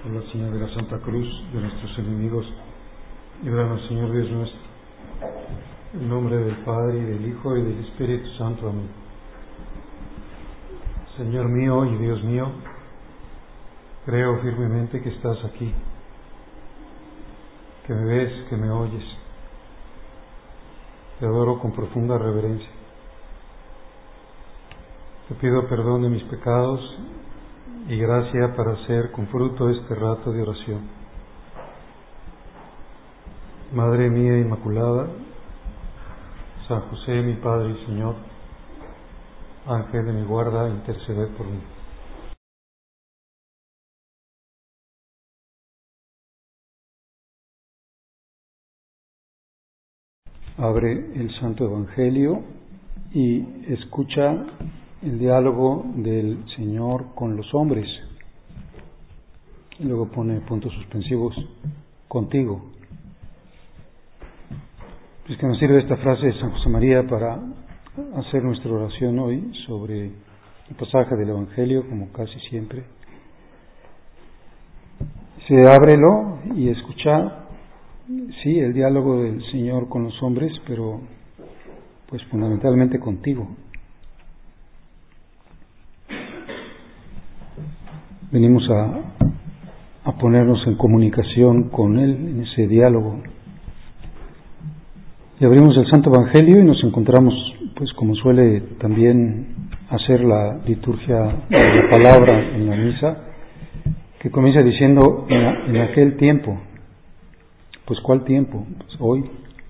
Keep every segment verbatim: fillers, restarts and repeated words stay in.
por la señal de la Santa Cruz de nuestros enemigos, líbranos, Señor Dios nuestro. En nombre del Padre, y del Hijo, y del Espíritu Santo. Amén. Señor mío y Dios mío, creo firmemente que estás aquí, que me ves, que me oyes. Te adoro con profunda reverencia. Te pido perdón de mis pecados y gracia para hacer con fruto este rato de oración. Madre mía Inmaculada, San José, mi Padre y Señor, Ángel de mi guarda, interceded por mí. Abre el Santo Evangelio y escucha el diálogo del Señor con los hombres. Y luego pone puntos suspensivos, contigo. Pues que nos sirve esta frase de San José María para hacer nuestra oración hoy sobre el pasaje del Evangelio, como casi siempre. Se ábrelo y escucha, sí, el diálogo del Señor con los hombres, pero pues fundamentalmente contigo. Venimos a, a ponernos en comunicación con Él en ese diálogo. Y abrimos el Santo Evangelio y nos encontramos, pues como suele también hacer la liturgia de la palabra en la misa, que comienza diciendo en, a, en aquel tiempo. Pues ¿cuál tiempo? Pues hoy.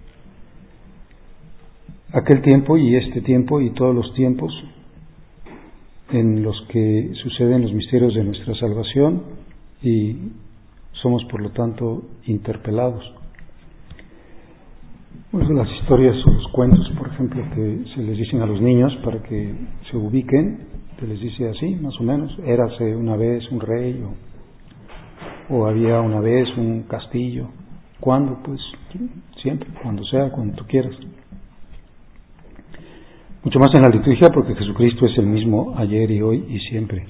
Aquel tiempo y este tiempo y todos los tiempos en los que suceden los misterios de nuestra salvación y somos por lo tanto interpelados. Pues las historias o los cuentos, por ejemplo, que se les dicen a los niños para que se ubiquen, se les dice así, más o menos: érase una vez un rey, o, o había una vez un castillo. ¿Cuándo? Pues siempre, cuando sea, cuando tú quieras. Mucho más en la liturgia, porque Jesucristo es el mismo ayer y hoy y siempre.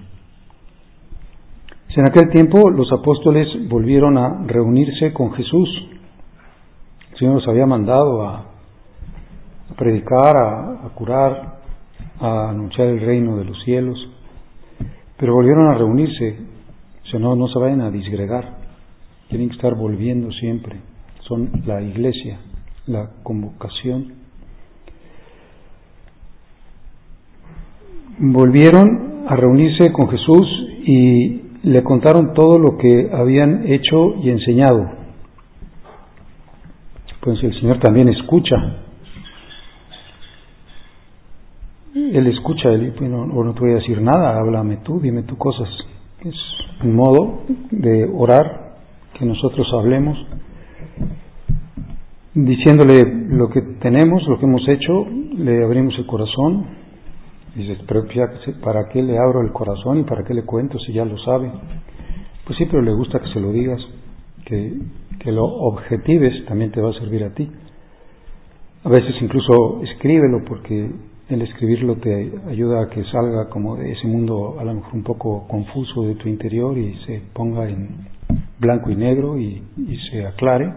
En aquel tiempo los apóstoles volvieron a reunirse con Jesús. El Señor los había mandado a, a predicar, a, a curar, a anunciar el reino de los cielos, pero volvieron a reunirse. O sea, no, no se vayan a disgregar, tienen que estar volviendo siempre. Son la iglesia, la convocación. Volvieron a reunirse con Jesús y le contaron todo lo que habían hecho y enseñado. Pues el Señor también escucha. Él escucha, él, bueno, no te voy a decir nada, háblame tú, dime tú cosas. Es un modo de orar, que nosotros hablemos, diciéndole lo que tenemos, lo que hemos hecho, le abrimos el corazón. Dices, pero ¿para qué le abro el corazón y para qué le cuento si ya lo sabe? Pues sí, pero le gusta que se lo digas, que, que lo objetives, también te va a servir a ti. A veces incluso escríbelo, porque el escribirlo te ayuda a que salga como de ese mundo a lo mejor un poco confuso de tu interior y se ponga en blanco y negro y, y se aclare.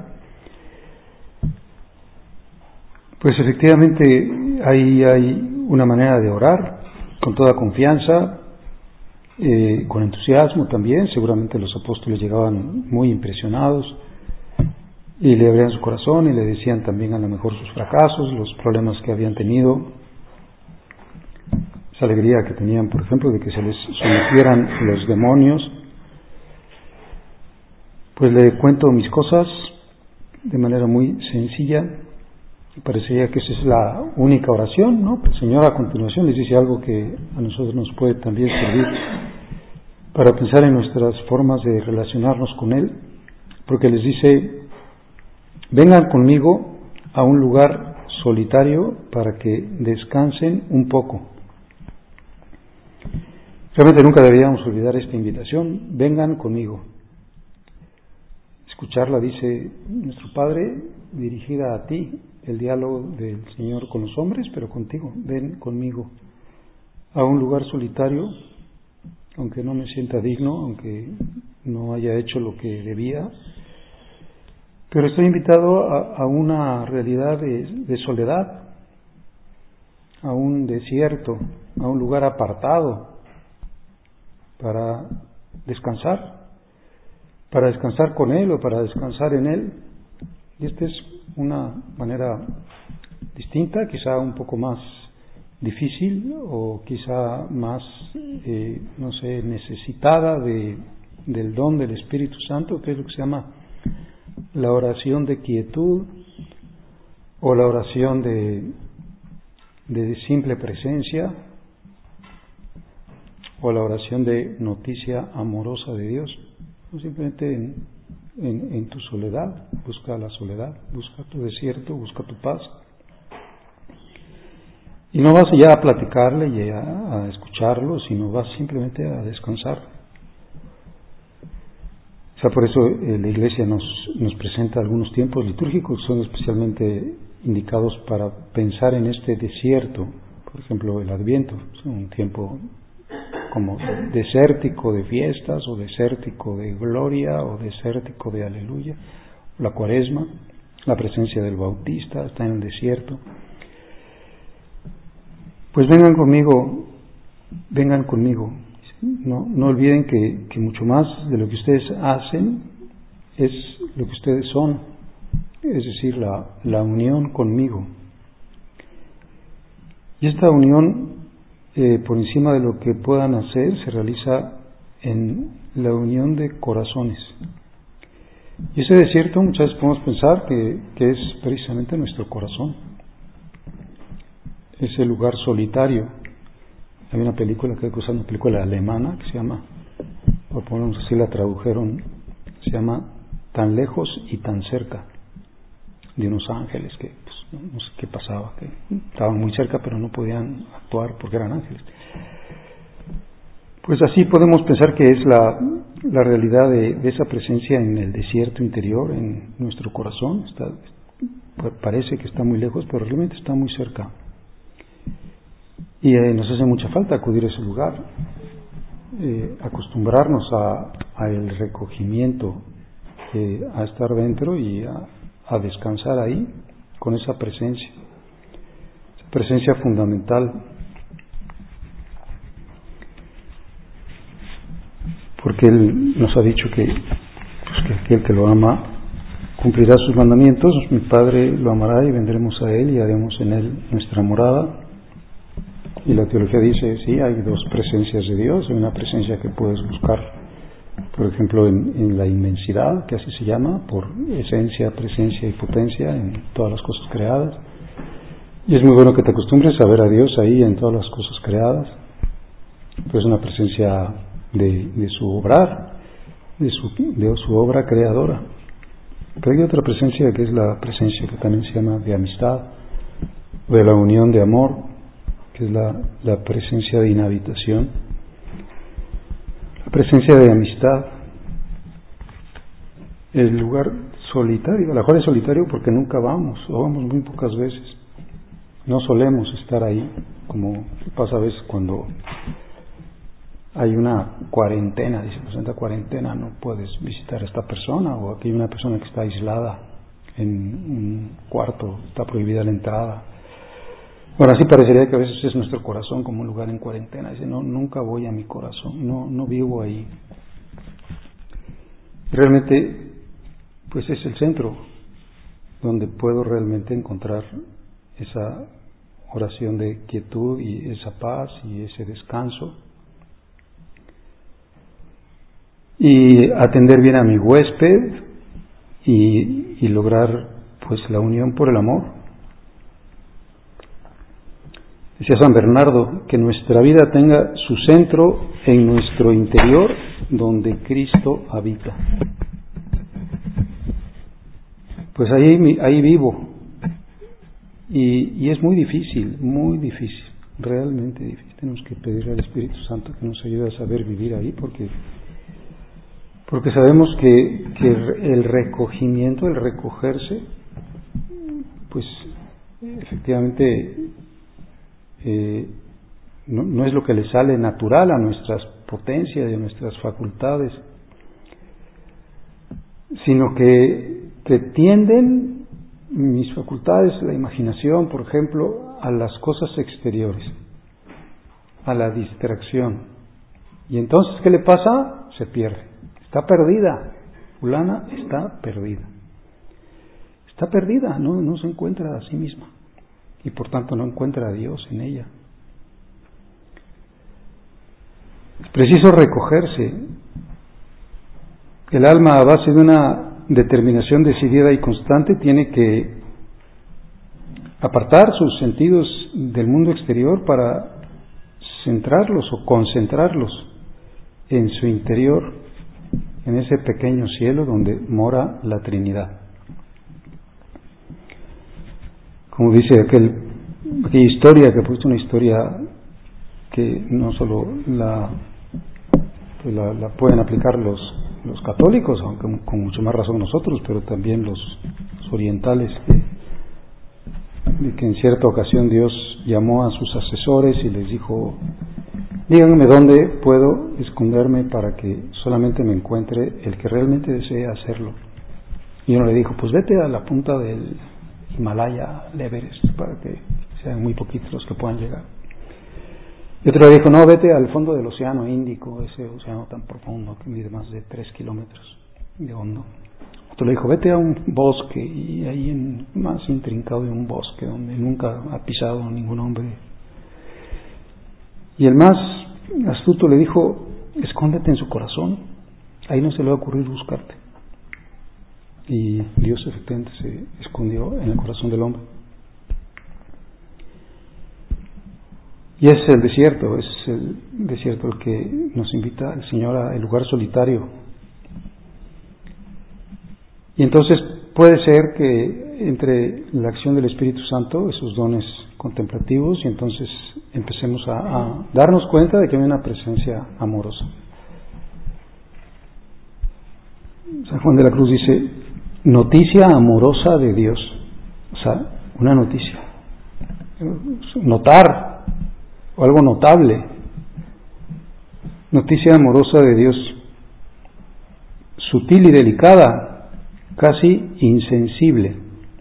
Pues efectivamente ahí hay una manera de orar con toda confianza, eh, con entusiasmo también. Seguramente los apóstoles llegaban muy impresionados y le abrían su corazón y le decían también a lo mejor sus fracasos, los problemas que habían tenido, esa alegría que tenían, por ejemplo, de que se les sometieran los demonios. Pues le cuento mis cosas de manera muy sencilla. Parecería que esa es la única oración, ¿no? El Señor a continuación les dice algo que a nosotros nos puede también servir para pensar en nuestras formas de relacionarnos con Él, porque les dice: vengan conmigo a un lugar solitario para que descansen un poco. Realmente nunca deberíamos olvidar esta invitación: vengan conmigo. Escucharla, dice nuestro Padre, dirigida a ti, el diálogo del Señor con los hombres, pero contigo. Ven conmigo a un lugar solitario, aunque no me sienta digno, aunque no haya hecho lo que debía, pero estoy invitado a, a una realidad de, de soledad, a un desierto, a un lugar apartado para descansar, para descansar con Él o para descansar en Él. Y esta es una manera distinta, quizá un poco más difícil o quizá más, eh, no sé, necesitada de, del don del Espíritu Santo, que es lo que se llama la oración de quietud o la oración de, de simple presencia o la oración de noticia amorosa de Dios. No simplemente en, en, en tu soledad, busca la soledad, busca tu desierto, busca tu paz. Y no vas ya a platicarle y a, a escucharlo, sino vas simplemente a descansar. O sea, por eso eh, la Iglesia nos, nos presenta algunos tiempos litúrgicos que son especialmente indicados para pensar en este desierto. Por ejemplo, el Adviento, es un tiempo como desértico de fiestas, o desértico de gloria, o desértico de aleluya. La Cuaresma, la presencia del Bautista, está en el desierto. Pues vengan conmigo, vengan conmigo. No, no olviden que, que mucho más de lo que ustedes hacen es lo que ustedes son, es decir, la, la unión conmigo. Y esta unión, eh, por encima de lo que puedan hacer, se realiza en la unión de corazones. Y ese desierto muchas veces podemos pensar que, que es precisamente nuestro corazón. Ese lugar solitario. Hay una película que es una película alemana que se llama, por ponernos así la tradujeron, se llama Tan lejos y tan cerca, de unos ángeles que pues, no, no sé qué pasaba, que estaban muy cerca pero no podían actuar porque eran ángeles. Pues así podemos pensar que es la, la realidad de, de esa presencia en el desierto interior, en nuestro corazón. Está, parece que está muy lejos, pero realmente está muy cerca. Y eh, nos hace mucha falta acudir a ese lugar, eh, acostumbrarnos a, a el recogimiento, eh, a estar dentro y a, a descansar ahí con esa presencia, esa presencia fundamental. Porque Él nos ha dicho que, pues, que aquel que lo ama cumplirá sus mandamientos. Mi Padre lo amará y vendremos a Él y haremos en Él nuestra morada. Y la teología dice, sí, hay dos presencias de Dios. Hay una presencia que puedes buscar, por ejemplo, en, en la inmensidad, que así se llama, por esencia, presencia y potencia en todas las cosas creadas. Y es muy bueno que te acostumbres a ver a Dios ahí en todas las cosas creadas. Pues es una presencia de, de su obrar, de su, de su obra creadora. Pero hay otra presencia que es la presencia que también se llama de amistad, de la unión de amor, que es la, la presencia de inhabitación, la presencia de amistad, el lugar solitario. A lo mejor es solitario porque nunca vamos, o vamos muy pocas veces. No solemos estar ahí, como pasa a veces cuando hay una cuarentena, dice, pues en esta cuarentena no puedes visitar a esta persona, o aquí hay una persona que está aislada en un cuarto, está prohibida la entrada. Bueno, así parecería que a veces es nuestro corazón como un lugar en cuarentena. Dice, no, nunca voy a mi corazón, no, no vivo ahí. Realmente, pues es el centro donde puedo realmente encontrar esa oración de quietud y esa paz y ese descanso. Y atender bien a mi huésped y, y lograr pues la unión por el amor. Decía San Bernardo, que nuestra vida tenga su centro en nuestro interior, donde Cristo habita. Pues ahí, ahí vivo. Y, y es muy difícil, muy difícil, realmente difícil. Tenemos que pedirle al Espíritu Santo que nos ayude a saber vivir ahí, porque, porque sabemos que, que el recogimiento, el recogerse, pues efectivamente Eh, no, no es lo que le sale natural a nuestras potencias y a nuestras facultades, sino que, que tienden mis facultades, la imaginación, por ejemplo, a las cosas exteriores, a la distracción. Y entonces, ¿qué le pasa? Se pierde. Está perdida. Fulana está perdida. Está perdida, no, no se encuentra a sí misma. Y por tanto no encuentra a Dios en ella. Es preciso recogerse. El alma, a base de una determinación decidida y constante, tiene que apartar sus sentidos del mundo exterior para centrarlos o concentrarlos en su interior, en ese pequeño cielo donde mora la Trinidad. Como dice aquel, aquella historia, que ha puesto una historia que no solo la, pues la, la pueden aplicar los, los católicos, aunque con mucho más razón nosotros, pero también los, los orientales, que, de que en cierta ocasión Dios llamó a sus asesores y les dijo: díganme dónde puedo esconderme para que solamente me encuentre el que realmente desee hacerlo. Y uno le dijo: pues vete a la punta del Himalaya, al Everest, para que sean muy poquitos los que puedan llegar. Y otro le dijo: no, vete al fondo del océano Índico, ese océano tan profundo que mide más de tres kilómetros de hondo. Otro le dijo: vete a un bosque, y ahí en más intrincado de un bosque donde nunca ha pisado ningún hombre. Y el más astuto le dijo: escóndete en su corazón, ahí no se le va a ocurrir buscarte. Y Dios efectivamente se escondió en el corazón del hombre. Y es el desierto, es el desierto el que nos invita el Señor al lugar solitario. Y entonces puede ser que entre la acción del Espíritu Santo, esos dones contemplativos, y entonces empecemos a, a darnos cuenta de que hay una presencia amorosa. San Juan de la Cruz dice: noticia amorosa de Dios. O sea, una noticia. Notar, o algo notable. Noticia amorosa de Dios, sutil y delicada, casi insensible.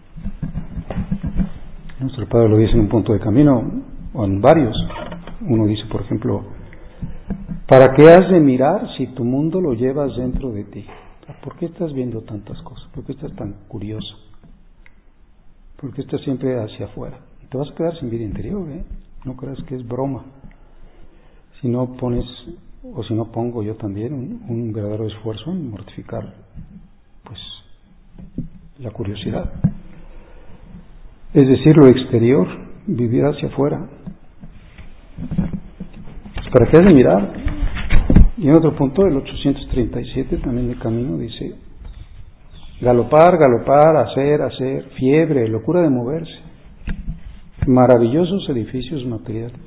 Nuestro Padre lo dice en un punto de camino, o en varios. Uno dice, por ejemplo: ¿para qué has de mirar si tu mundo lo llevas dentro de ti? ¿Por qué estás viendo tantas cosas? ¿Por qué estás tan curioso? ¿Por qué estás siempre hacia afuera? Te vas a quedar sin vida interior, ¿eh? No creas que es broma. Si no pones, o si no pongo yo también un, un verdadero esfuerzo en mortificar, pues, la curiosidad. Es decir, lo exterior, vivir hacia afuera. Pues, ¿para qué has de mirar? Y en otro punto, el ochocientos treinta y siete, también de camino, dice: galopar, galopar, hacer, hacer, fiebre, locura de moverse, maravillosos edificios materiales.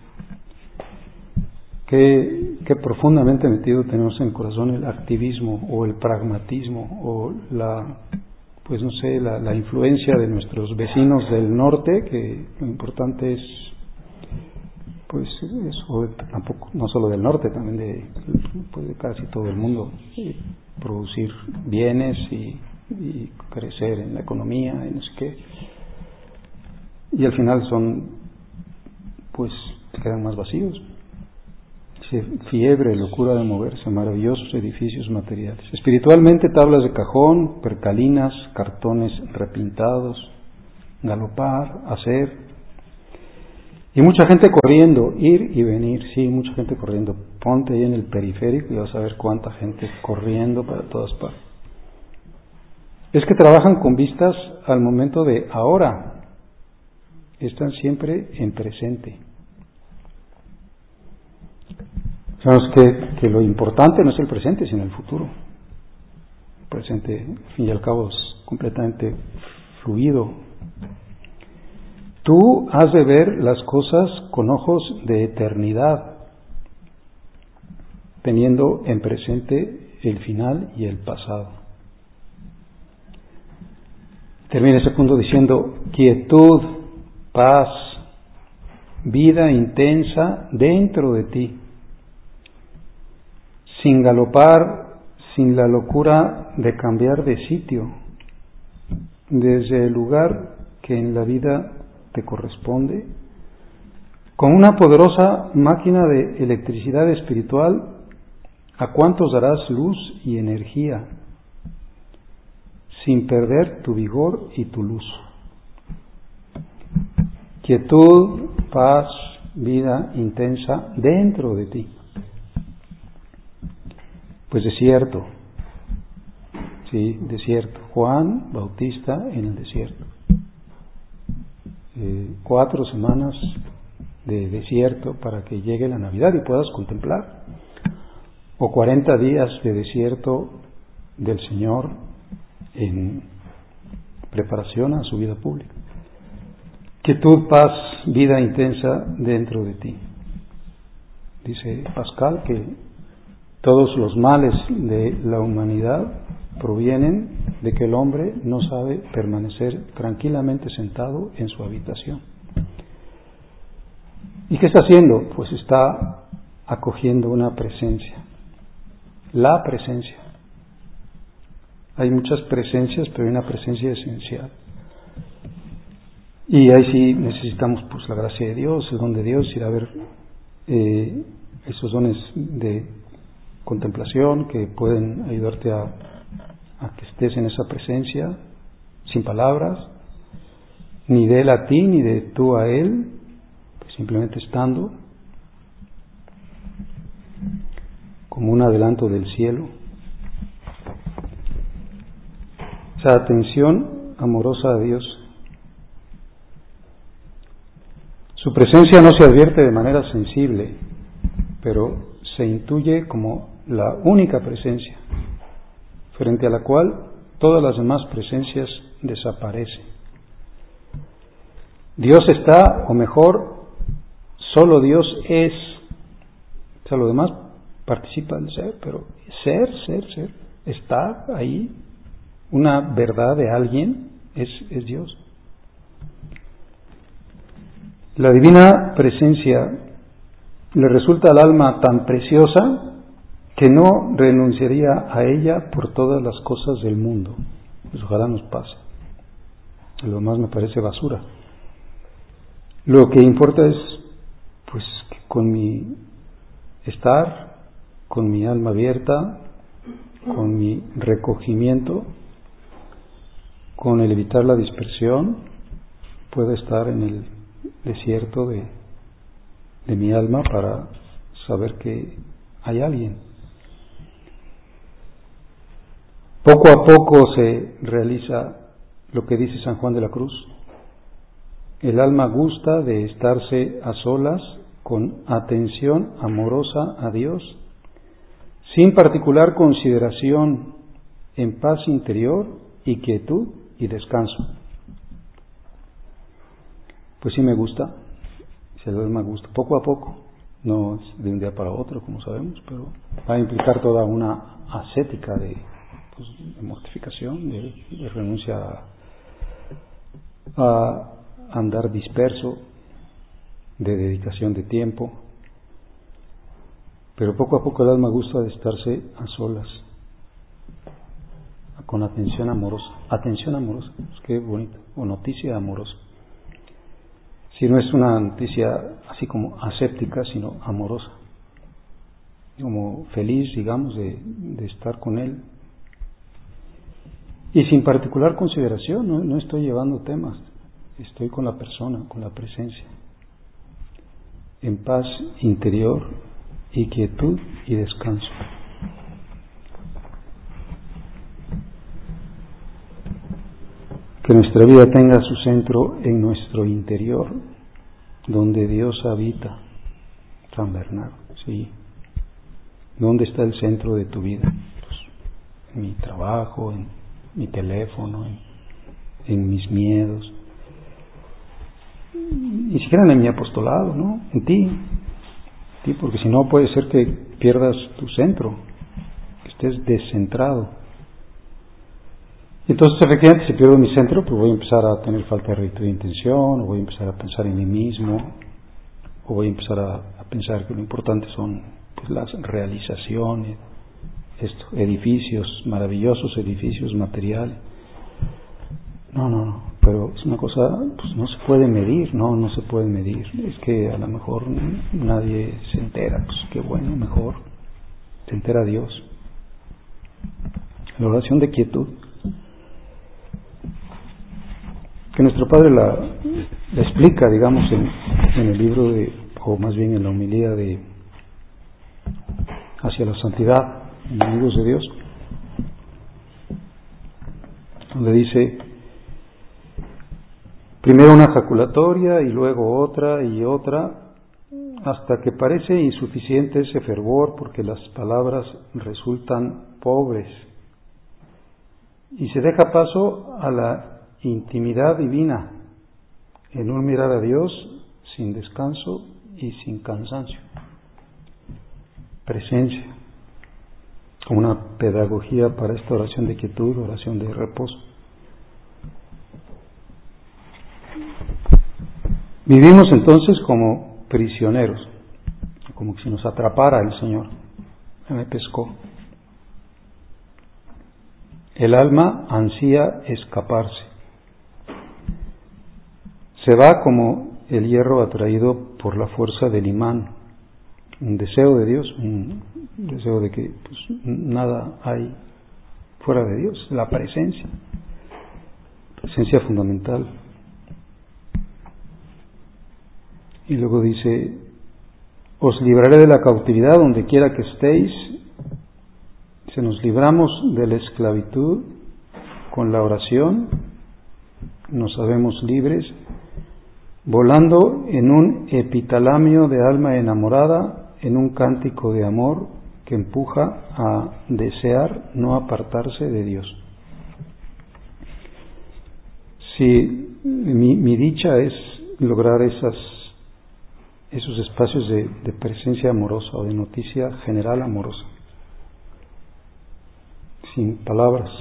Qué, qué profundamente metido tenemos en el corazón el activismo o el pragmatismo o la, pues no sé, la, la influencia de nuestros vecinos del norte, que lo importante es, pues eso, tampoco, no solo del norte, también de, pues de casi todo el mundo, producir bienes y, y crecer en la economía y no sé qué. Y al final son, pues, quedan más vacíos. Fiebre, locura de moverse, maravillosos edificios materiales. Espiritualmente, tablas de cajón, percalinas, cartones repintados, galopar, hacer. Y mucha gente corriendo, ir y venir, sí, mucha gente corriendo. Ponte ahí en el periférico y vas a ver cuánta gente corriendo para todas partes. Es que trabajan con vistas al momento de ahora. Están siempre en presente. Sabemos que, que lo importante no es el presente, sino el futuro. El presente, al fin y al cabo, es completamente fluido. Tú has de ver las cosas con ojos de eternidad, teniendo en presente el final y el pasado. Termina ese punto diciendo: quietud, paz, vida intensa dentro de ti, sin galopar, sin la locura de cambiar de sitio, desde el lugar que en la vida te corresponde, con una poderosa máquina de electricidad espiritual. ¿A cuántos darás luz y energía sin perder tu vigor y tu luz? Quietud, paz, vida intensa dentro de ti. Pues desierto, sí, desierto. Juan Bautista en el desierto. Eh, cuatro semanas de desierto para que llegue la Navidad y puedas contemplar. O cuarenta días de desierto del Señor en preparación a su vida pública. Quietud, paz, vida intensa dentro de ti. Dice Pascal que todos los males de la humanidad provienen de que el hombre no sabe permanecer tranquilamente sentado en su habitación. ¿Y qué está haciendo? Pues está acogiendo una presencia. La presencia. Hay muchas presencias, pero hay una presencia esencial. Y ahí sí necesitamos pues la gracia de Dios, el don de Dios, ir a ver eh, esos dones de contemplación que pueden ayudarte a, a que estés en esa presencia, sin palabras, ni de él a ti, ni de tú a él, pues simplemente estando como un adelanto del cielo. Esa atención amorosa a Dios. Su presencia no se advierte de manera sensible, pero se intuye como la única presencia, frente a la cual todas las demás presencias desaparecen. Dios está, o mejor, solo Dios es. O sea, lo demás participa del ser, pero ser, ser, ser, está ahí. Una verdad de alguien es, es Dios. La divina presencia le resulta al alma tan preciosa que no renunciaría a ella por todas las cosas del mundo. Pues ojalá nos pase. Lo demás me parece basura. Lo que importa es, pues, que con mi estar, con mi alma abierta, con mi recogimiento, con el evitar la dispersión, pueda estar en el desierto de, de mi alma para saber que hay alguien. Poco a poco se realiza lo que dice San Juan de la Cruz. El alma gusta de estarse a solas con atención amorosa a Dios, sin particular consideración, en paz interior y quietud y descanso. Pues sí me gusta, si el alma gusta, poco a poco, no es de un día para otro, como sabemos, pero va a implicar toda una ascética de, pues, de mortificación, de, de renuncia a, a andar disperso, de dedicación de tiempo, pero poco a poco el alma gusta de estarse a solas, con atención amorosa, atención amorosa, pues qué bonito, o noticia amorosa. Si no es una noticia así como aséptica, sino amorosa, como feliz, digamos, de, de estar con Él. Y sin particular consideración, no, no estoy llevando temas, estoy con la persona, con la presencia, en paz interior y quietud y descanso. Que nuestra vida tenga su centro en nuestro interior, donde Dios habita. San Bernardo, sí. ¿Dónde está el centro de tu vida? Pues, en mi trabajo, en mi teléfono, en, en mis miedos. Ni siquiera en mi apostolado, ¿no? En ti. ti, porque si no puede ser que pierdas tu centro, que estés descentrado. Entonces, efectivamente, si pierdo mi centro, pues voy a empezar a tener falta de rectitud de intención, o voy a empezar a pensar en mí mismo, o voy a empezar a, a pensar que lo importante son pues, las realizaciones, esto, edificios, maravillosos edificios materiales. No, no, no, pero es una cosa, pues no se puede medir, no, no se puede medir. Es que a lo mejor nadie se entera, pues qué bueno, mejor se entera Dios. La oración de quietud, que nuestro Padre la, la explica, digamos, en, en el libro de, o más bien en la homilía de Hacia la Santidad, enemigos de Dios, donde dice primero una jaculatoria y luego otra y otra, hasta que parece insuficiente ese fervor porque las palabras resultan pobres y se deja paso a la intimidad divina en un mirar a Dios sin descanso y sin cansancio. Presencia, como una pedagogía para esta oración de quietud, oración de reposo. Vivimos entonces como prisioneros, como si nos atrapara el Señor. Me pescó. El alma ansía escaparse. Se va como el hierro atraído por la fuerza del imán. Un deseo de Dios, un deseo de que pues, nada hay fuera de Dios, la presencia, presencia fundamental. Y luego dice, os libraré de la cautividad donde quiera que estéis. Si nos libramos de la esclavitud con la oración, nos sabemos libres, volando en un epitalamio de alma enamorada, en un cántico de amor que empuja a desear no apartarse de Dios. Si mi, mi dicha es lograr esas, esos espacios de, de presencia amorosa o de noticia general amorosa, sin palabras.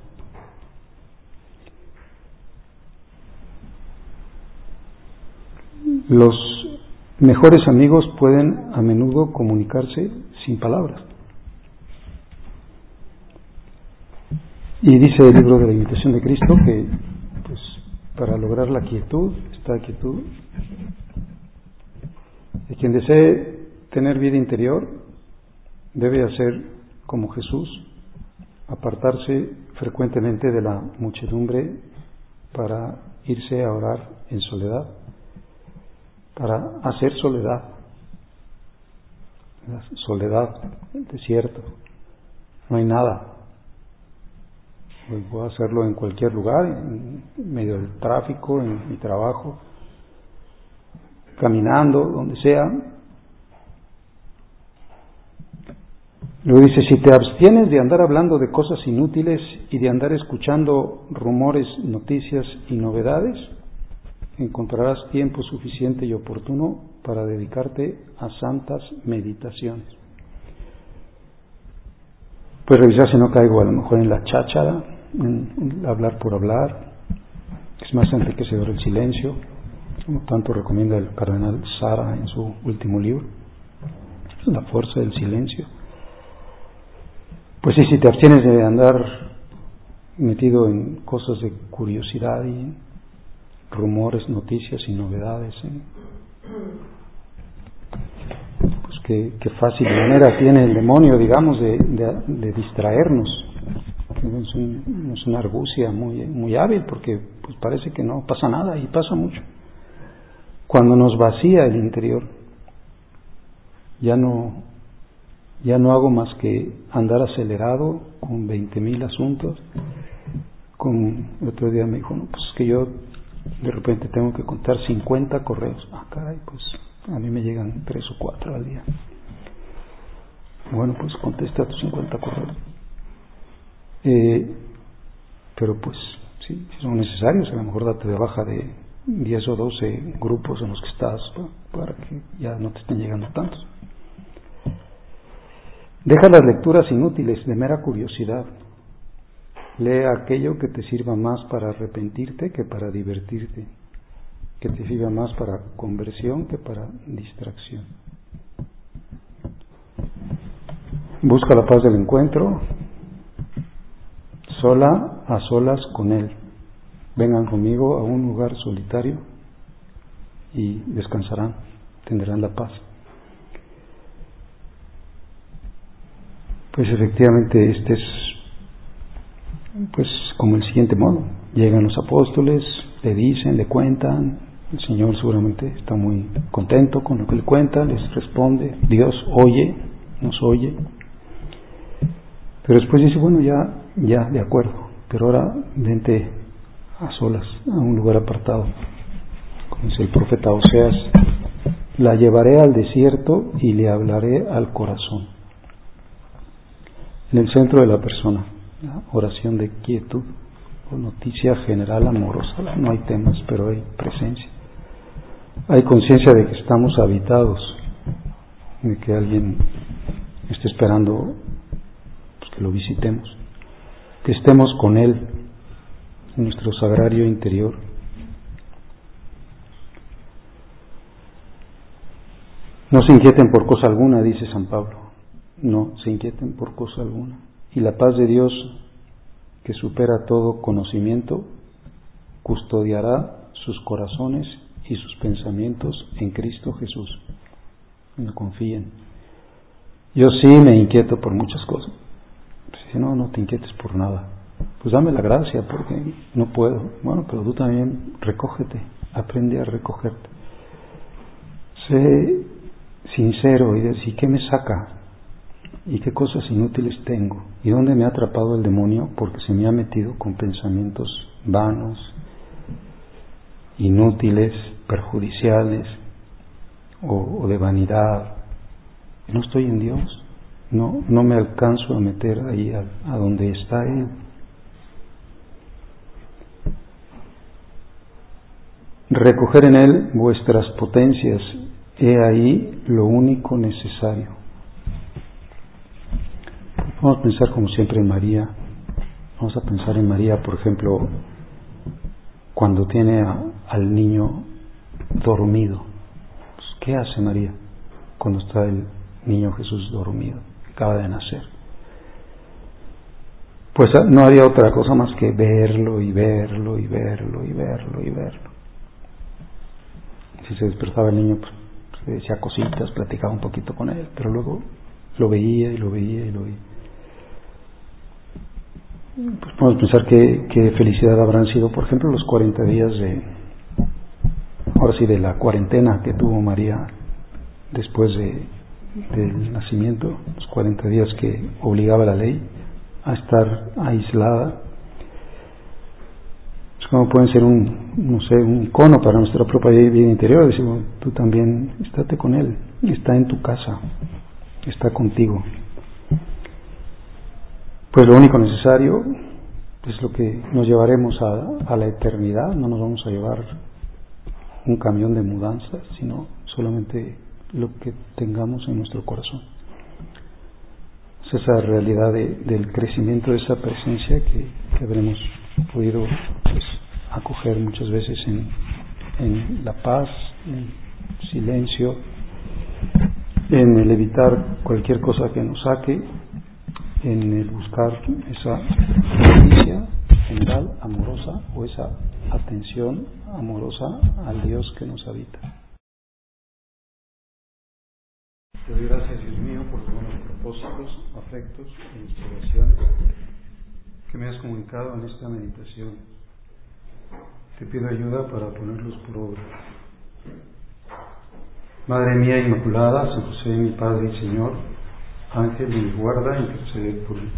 Los mejores amigos pueden a menudo comunicarse sin palabras. Y dice el libro de la Imitación de Cristo que pues, para lograr la quietud, esta quietud, y quien desee tener vida interior debe hacer como Jesús, apartarse frecuentemente de la muchedumbre para irse a orar en soledad, para hacer soledad, la soledad, el desierto, no hay nada. Puedo hacerlo en cualquier lugar, en medio del tráfico, en mi trabajo, caminando, donde sea. Luego dice, si te abstienes de andar hablando de cosas inútiles y de andar escuchando rumores, noticias y novedades, encontrarás tiempo suficiente y oportuno para dedicarte a santas meditaciones. Puedes revisar si no caigo a lo mejor en la cháchara, en, en hablar por hablar. Es más enriquecedor el silencio, como tanto recomienda el cardenal Sara en su último libro, La fuerza del silencio. Pues sí, si te abstienes de andar metido en cosas de curiosidad y rumores, noticias y novedades, ¿eh? pues qué, qué fácil manera tiene el demonio, digamos, de, de, de distraernos. Es, un, es una argucia muy, muy hábil, porque pues parece que no pasa nada y pasa mucho. Cuando nos vacía el interior, ya no, ya no hago más que andar acelerado con veinte mil asuntos. Con, el otro día me dijo, no, pues que yo de repente tengo que contar cincuenta correos. Ah, caray, pues a mí me llegan tres o cuatro al día. Bueno, pues contesta tus cincuenta correos. Eh, pero pues, sí, si son necesarios, a lo mejor date de baja de diez o doce grupos en los que estás para, para que ya no te estén llegando tantos. Deja las lecturas inútiles de mera curiosidad. Lee aquello que te sirva más para arrepentirte que para divertirte, que te sirva más para conversión que para distracción. Busca la paz del encuentro, sola, a solas con Él. Vengan conmigo a un lugar solitario y descansarán, tendrán la paz. Pues efectivamente este es pues como el siguiente modo. Llegan los apóstoles, le dicen, le cuentan, el Señor seguramente está muy contento con lo que le cuentan, les responde, Dios oye, nos oye, pero después dice, bueno, ya, ya, de acuerdo, pero ahora vente a solas, a un lugar apartado, como dice el profeta Oseas, la llevaré al desierto y le hablaré al corazón. En el centro de la persona, la oración de quietud o noticia general amorosa, no hay temas, pero hay presencia. Hay conciencia de que estamos habitados, de que alguien esté esperando pues, que lo visitemos, que estemos con Él en nuestro sagrario interior. No se inquieten por cosa alguna, dice San Pablo. No se inquieten por cosa alguna. Y la paz de Dios, que supera todo conocimiento, custodiará sus corazones y sus pensamientos en Cristo Jesús. No confíen. Yo sí me inquieto por muchas cosas. Si no, no te inquietes por nada. Pues dame la gracia porque no puedo. Bueno, pero tú también recógete, aprende a recogerte. Sé sincero y decir, ¿qué me saca? ¿Y qué cosas inútiles tengo? ¿Y dónde me ha atrapado el demonio? Porque se me ha metido con pensamientos vanos, inútiles, perjudiciales o, o de vanidad. No estoy en Dios, no, no me alcanzo a meter ahí a, a donde está Él. Recoger en Él vuestras potencias, he ahí lo único necesario. Vamos a pensar como siempre en María. Vamos a pensar en María, por ejemplo, cuando tiene a, al niño dormido. Pues, ¿qué hace María cuando está el niño Jesús dormido, que acaba de nacer? Pues no había otra cosa más que verlo y verlo y verlo y verlo y verlo. Si se despertaba el niño, pues se decía cositas, platicaba un poquito con él, pero luego lo veía y lo veía y lo veía. Pues podemos pensar que, que felicidad habrán sido, por ejemplo, los cuarenta días de, ahora sí, de la cuarentena que tuvo María después de, del nacimiento, los cuarenta días que obligaba la ley a estar aislada. Es como pueden ser un, no sé, un cono para nuestra propia vida interior. Decimos, tú también, estate con Él, está en tu casa, está contigo. Pues lo único necesario es lo que nos llevaremos a, a la eternidad. No nos vamos a llevar un camión de mudanzas, sino solamente lo que tengamos en nuestro corazón. Es esa realidad de, del crecimiento de esa presencia que, que habremos podido pues, acoger muchas veces en, en la paz, en el silencio, en el evitar cualquier cosa que nos saque, en el buscar esa justicia general, amorosa, o esa atención amorosa al Dios que nos habita. Te doy gracias, Dios mío, por los buenos propósitos, afectos e inspiraciones que me has comunicado en esta meditación. Te pido ayuda para ponerlos por obra. Madre mía Inmaculada, San José, mi Padre y Señor, Ángel de mi guarda, intercede por mí.